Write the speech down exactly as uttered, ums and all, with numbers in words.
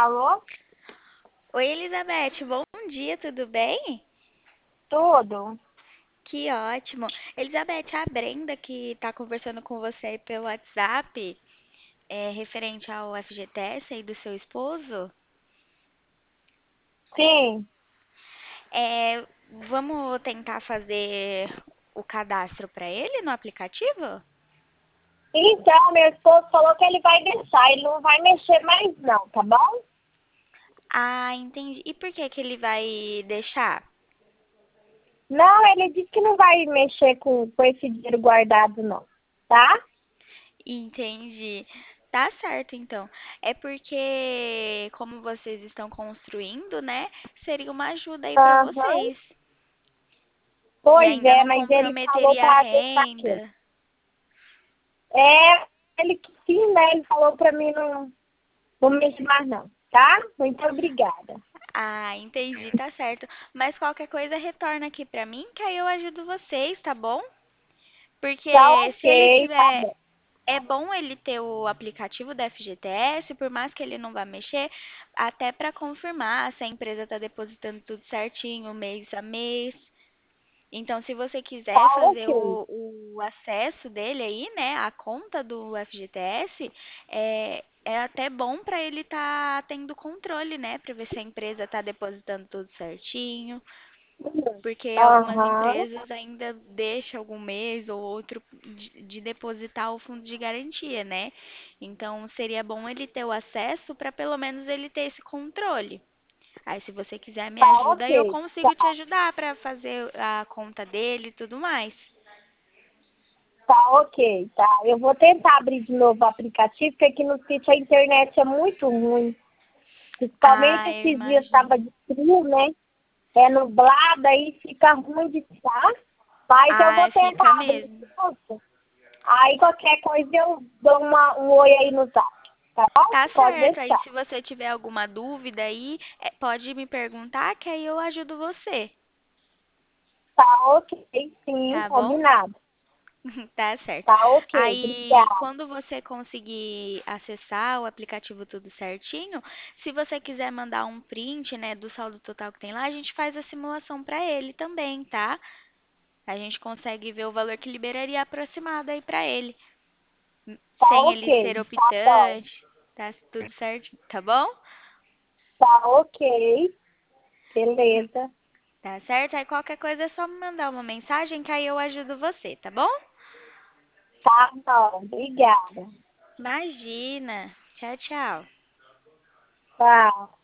Alô? Oi, Elizabeth, bom dia, tudo bem? Tudo? Que ótimo. Elizabeth, a Brenda que está conversando com você aí pelo WhatsApp, é referente ao F G T S aí do seu esposo, Sim. é, vamos tentar fazer o cadastro para ele no aplicativo? Então, meu esposo falou que ele vai deixar, ele não vai mexer mais não, tá bom? Ah, entendi. E por que que ele vai deixar? Não, ele disse que não vai mexer com, com esse dinheiro guardado não, tá? Entendi. Tá certo, então. É porque, como vocês estão construindo, né? Seria uma ajuda aí para Aham. vocês. E Pois ainda é, não mas ele falou comprometeria a pra deixar aqui. renda. É, ele que sim, né? Ele falou pra mim não, não mexer mais não, tá? Muito obrigada. Ah, entendi, tá certo. Mas qualquer coisa retorna aqui pra mim, que aí eu ajudo vocês, tá bom? Tá Porque se ele ok, tá tiver. bom. É bom ele ter o aplicativo da F G T S, por mais que ele não vá mexer, até para confirmar se a empresa está depositando tudo certinho, mês a mês. Então, se você quiser Tá fazer ok. o, o acesso dele aí, né, a conta do F G T S, é, é até bom para ele estar tendo controle, né, para ver se a empresa está depositando tudo certinho, porque algumas Aham. empresas ainda deixam algum mês ou outro de, de depositar o fundo de garantia, né? Então, seria bom ele ter o acesso para pelo menos ele ter esse controle. Aí, se você quiser me Tá ajuda, eu ok. consigo te Tá. ajudar para fazer a conta dele e tudo mais. Tá ok, tá. Eu vou tentar abrir de novo o aplicativo, porque aqui no sítio a internet é muito ruim. Principalmente Ah, eu esses dias imagino. estava de frio, né? É nublado, aí fica ruim de estar. Mas eu vou Ah, fica tentar abrir de mesmo. novo. Aí qualquer coisa eu dou uma, um oi aí no zap, tá bom? Tá Pode certo. Aí, deixar. se você tiver alguma dúvida aí, é, pode me perguntar que aí eu ajudo você, Tá ok, sim, tá bom? combinado. Tá certo. Tá ok, Aí, obrigada. quando você conseguir acessar o aplicativo tudo certinho, se você quiser mandar um print, né, do saldo total que tem lá, a gente faz a simulação para ele também, tá? A gente consegue ver o valor que liberaria aproximado aí para ele, Tá sem ele ser ok, tá bom. optante, tá tudo certo, tá bom? Tá ok, beleza. Tá certo? Aí qualquer coisa é só me mandar uma mensagem que aí eu ajudo você, tá bom? Tá bom, obrigada. Imagina. Tchau, tchau. Tchau.